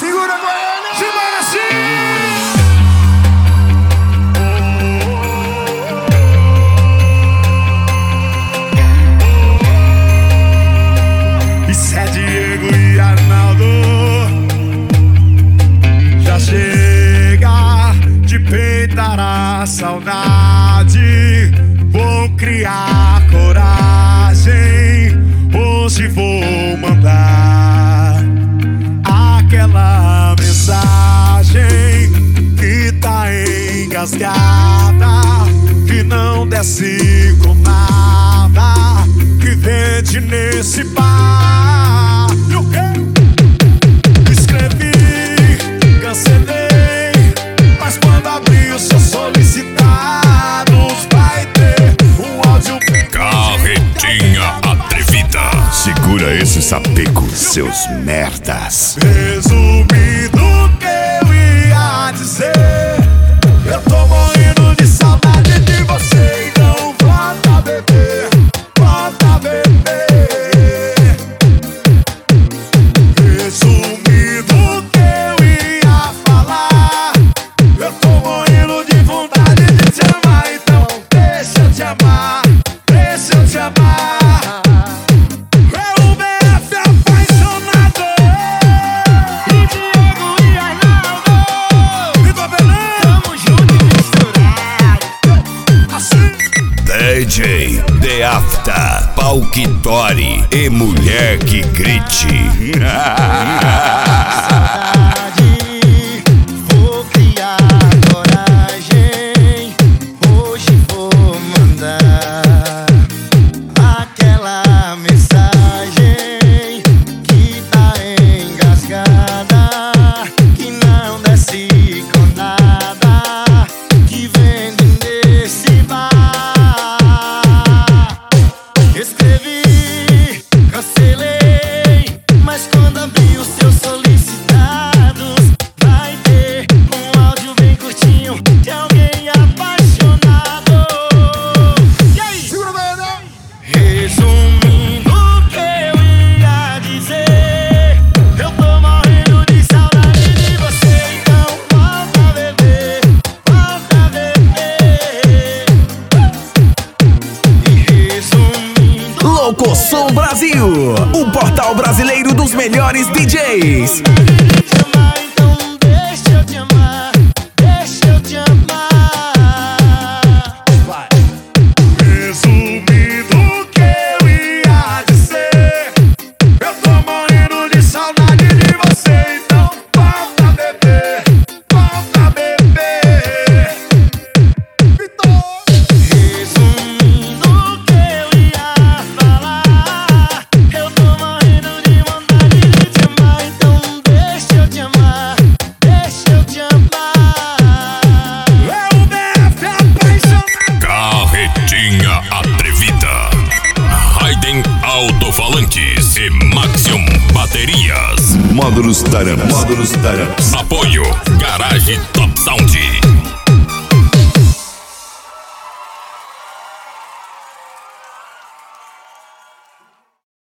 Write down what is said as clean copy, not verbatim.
Segura, Goiânia! Simbora sim! Isso é Diego e Arnaldo. Já chega de peitar a saudade. Vou criar coragem. Hoje vou mandar aquela mensagem que tá engasgada, que não desce com nada, que vende nesse bar. Escrevi, cancelei, mas quando abrir os seus solicitados vai ter um áudio. Carretinha atrevida. Segura esse sapeco, seus merdas. Resumindo o que eu ia dizer, eu tô morrendo de saudade de você. Então volta a beber, volta a beber. Resumindo o que eu ia falar, eu tô morrendo de vontade de te amar. Então deixa eu te amar, deixa eu te amar. DJ The After, Palquitori e mulher que grite. Vou criar coragem. Hoje vou mandar aquela mensagem que tá engasgada, que não desce com nada, que vende nesse bar. Escrevi, cancelei, mas quando abrir os seus solicitados vai ter um áudio bem curtinho de alguém apaixonado. E aí? Segura, Goiânia! Resumindo o que eu ia dizer, eu tô morrendo de saudade de você. Então volta a beber, volta a beber. E resumindo Locosom Brasil, o portal brasileiro dos melhores DJs. então deixa eu te amar, deixa eu te amar. Resumindo o que eu ia dizer, eu tô morrendo de saudade de você. Então volta a beber, volta a beber. Resumindo o que eu ia falar, eu tô morrendo de vontade de te amar. Então deixa eu te amar, deixa eu te amar. É o BF apaixonado. Carretinha atrevida. Raiden Alto-Falantes e Maxium Baterias. Módulos Taramps. Apoio Garage Top Sound.